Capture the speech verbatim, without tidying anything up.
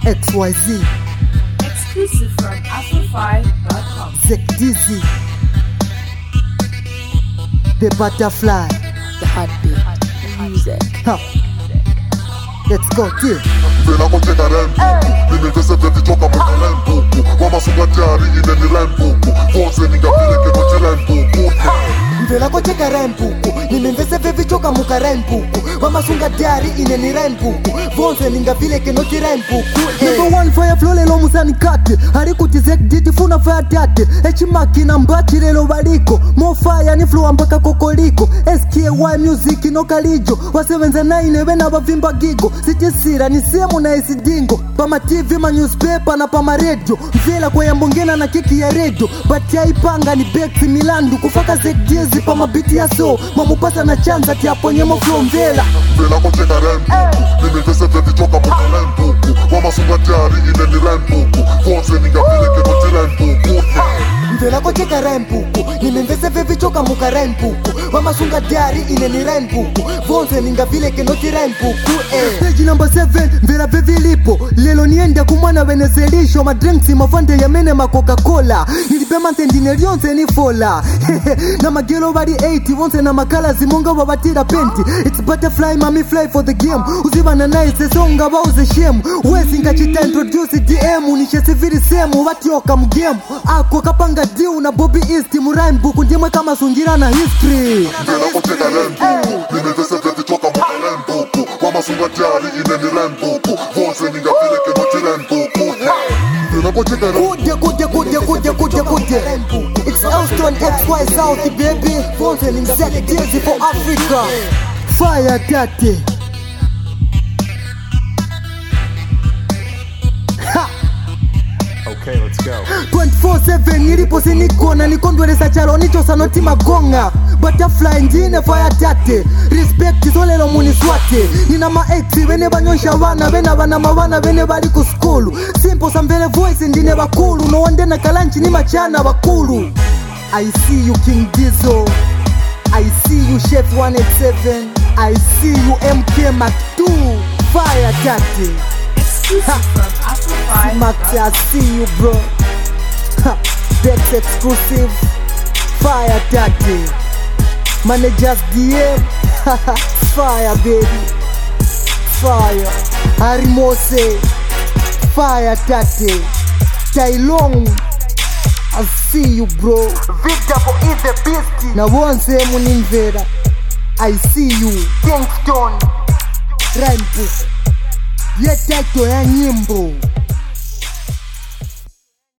X Y Z. Exclusive from Afrofy dot com. Zek Dizzy. The butterfly. The heartbeat. The music. Ha. Let's go, dear. Vela kocheka rempuku nimevese vevitoka mwaka rempuku wamasunga tayari ineni rempuku vose ningapileke noti rempuku Mvela kocheka rempuku nimevese vevichoka muka rempuku wamasunga tayari ineni rempuku vose ningapileke noti rempuku. Number one fire flow lelo musani kate hari kuti Zek Dizzy funa fire tate echimaki na mbachi lelo baliko mo fire ni flow mpaka kokoliko S K Y music no kalijo wa seven nine wena bavimba gigo sitisira ni semu na isidingo pama T V ma newspaper na pama radio mvela kwa yambongena na kiki ya radio but ya ipanga ni Bexi Milandu kufaka Zek Dizzy pama biti ya so mamupasa na chanza tia ponyemo flow mvela. Vela kocheka rempuku nimevese vevitoka mwaka rempuku wamasunga tayari ineni rempuku vose ningapileke noti rempuku Mvela kocheka rempuku nimevese vevichoka muka rempuku wamasunga tayari ineni rempuku vose ningapileke noti rempuku. Page number seven mvela vevilipo lelo niende kumwana wenezelisho madrinks mafande ya mene ma Coca-Cola nilipema ntendine lyonse ni fola na magelo bari eighty wonse na makala zimonga wabatira penti it's butterfly mami fly for the game uzibana nice songa bauze shame wezi ngachita introduce D M unishe siviri semu watioka mgame ako kapanga diu na Bobby East muraimbuku ndimwe kama sungira na history. Vela kocheka rempuku nimevese vevitoka mwaka rempuku wamasunga tayari ineni rempuku vose ningapileke noti rempuku Vela kocheka rempuku Kude kude kude kude kude kude it's Elston X Y South baby vose ni Zek Dizzy for Africa fire tate. Okay, let's go. twenty-four seven nilipo sinikona nikondweresa chalo nicho sanoti magonga butterfly njine fire tate respect solelo muniswate nina ma ex wene banyonsha wana bena bana mawana bene bali ku school simple samvele voice ndine bakulu no wande na kalanchi ni machana bakulu. I see you King Dizzo, I see you Chef one eighty-seven, I see you M K Mac two fire tate. Exclusive from Afrofy Max, dot com. I see you, bro. Ha, Bex exclusive. Fire tate. Managers D M. Fire, baby. Fire. Harimose. Fire tate. Tailong. I see you, bro. Victor for is the beast. Na once muninvera. I see you. Kingston. Rhyme book. Ye title ya nyimbo